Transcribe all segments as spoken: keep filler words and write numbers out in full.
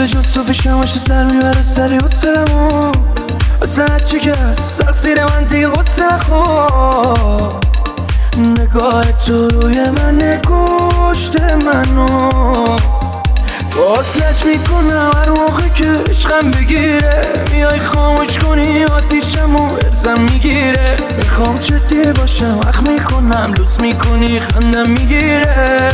به جز تو پیشم باشه سر میبره سری حسلمو واسه هرچی که هست زیر من دیگه غصه نخور نگاه تو روی من نگوشته منو وصلت میکنم هر موقع که عشقم بگیره میای خاموش کنی آتیشمو ارزم میگیره میخوام جدی باشم وقت میکنم لوس میکنی خندم میگیره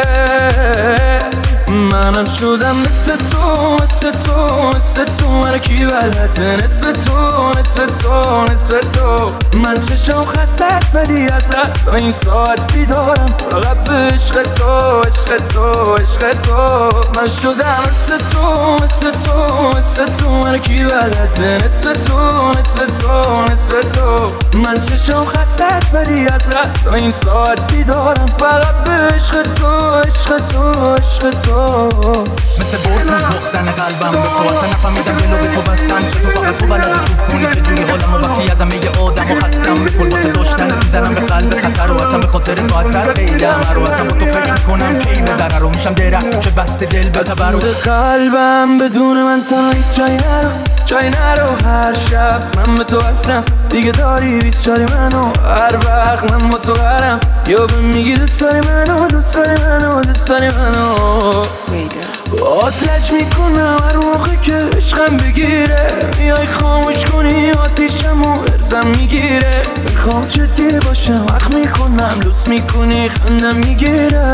منم شدم مثل تو مثل تو مثل تو من کی بلده نصف تو نصف تو نصف تو من چشم خسته ولی از قصد این ساعت بیدارم فقط به عشق تو عشق تو عشق تو من شدم مثل تو مثل تو مثل تو من کی بلده نصف تو نصف تو نصف تو من چشم خسته ولی از قصد این ساعت بیدارم فقط به عشق تو عشق تو عشق تو مثل برد تو بختن قلبم به تو اصلا نفهمیدم دلو به تو بستم که تو فقط تو بلدی خوب کنی که جوری حالم و وقتی از همه آدم و خستم کل واسه داشتن میزنم به قلب خطر و اصلا به خاطر تو حدسر خیلم رو اصلا با تو فکر میکنم که ای بزره رو میشم درخت که بسته دل بزبر و قلبم بدون من تا هیچ جای نرو جای نرو هر شب من به تو هستم دیگه داری بیست چاری منو هر وقت من با تو برم یا به میگی دوست داری منو دوست داری منو دوست داری منو آتش میکنم هر موقع که عشقم بگیره میای خاموش کنی آتیشمو ارزم میگیره میخوام جدی باشم وقت میکنم لوس میکنی خندم میگیره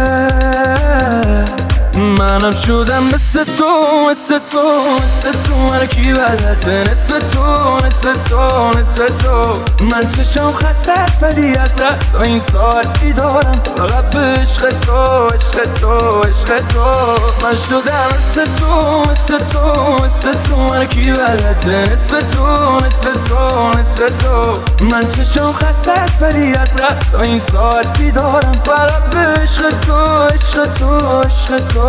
منم شدم مثل تو مثل تو مثل تو من کی بلده نصف تو نصف تو نصف تو من چشم خسته ولی از قصد این ساعت بیدارم فقط به عشق تو عشق تو عشق تو من شدم مثل تو مثل تو مثل تو من کی بلده نصف تو نصف تو نصف تو من چشم خسته ولی از قصد این ساعت بیدارم فقط به عشق تو عشق تو عشق تو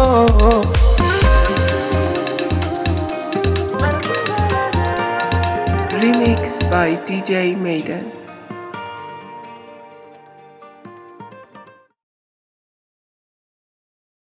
Remix by D J Maiden.